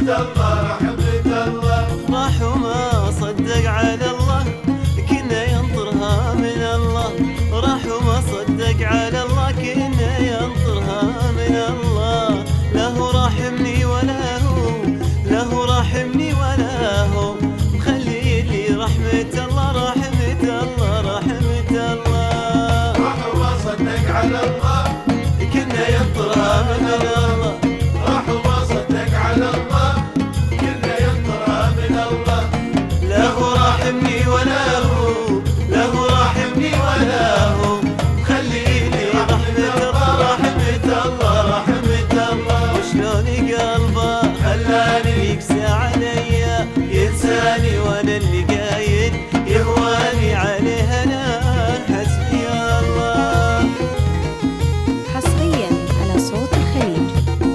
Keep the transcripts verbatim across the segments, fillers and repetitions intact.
الله رحمة الله. راح وما صدق على الله كنا ينطرها من الله. راح وما صدق على الله كنا ينطرها من الله. لا هو راحمني ولا هو، لا هو راحمني ولا هو، مخلي لي رحمة الله رحمة الله رحمة الله. راح وما صدق على الله كنا ينطرها من الله. راح وما صدق على الله كنا ينطرها من الله. لا هو راحمني ولا هو، لا هو راحمني ولا هو، خلي لي رحمة الله رحمة الله رحمة الله. وشلون قلبه خلاني يقسى عليا، ينساني وانا اللي قايل يهواني عليه انا حسبي الله. حصريا على صوت الخليج.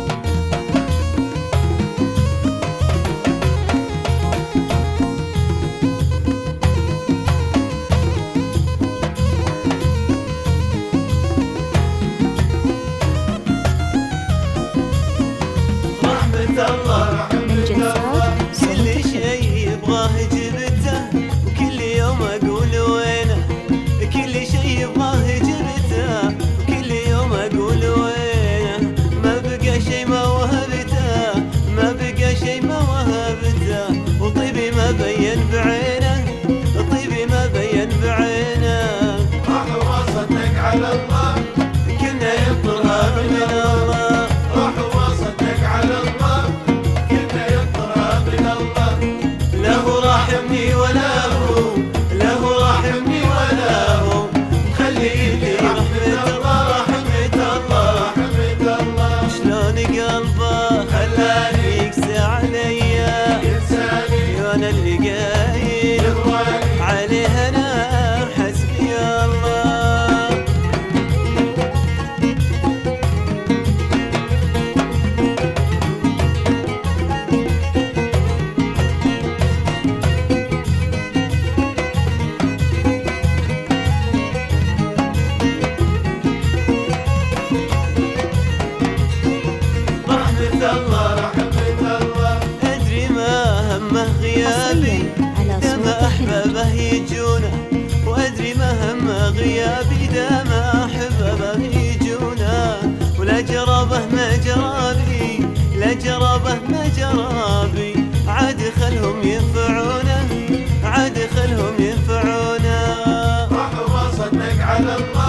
رحمة الله رحمة الله. كل شيء يبغاه جبته وكل يوم اقول وينه. كل شيء يبغاه جبته وكل يوم اقول وينه. ما بقى شيء ما وهبته، ما بقى شيء ما وهبته. وطيبي ما بين بعينه، طيبي ما بين بعينه. راح وما صدق على الله كنا ينطرها من الله. راح وما صدق على الله كنا ينطرها من الله. لا هو راحمني ولا هو، لا هو راحمني ولا هو، خلي لي رحمة الله رحمة الله. رحمة الله. شلون قلبه خلاني يقسى عليا، ينساني وانا اللي قايل يهواني عليه انا حسبي الله. رحمة الله رحمة الله. ادري ما همه غيابي حصريا على دام صوت الخليج. احبابه يجونه. وادري ما همه غيابي دام احبابه يجونه. ولا جرابه ما جرابي، لا جرابه ما جرابي. عاد خلهم ينفعونه، عاد خلهم ينفعونه. راح وما صدق على الله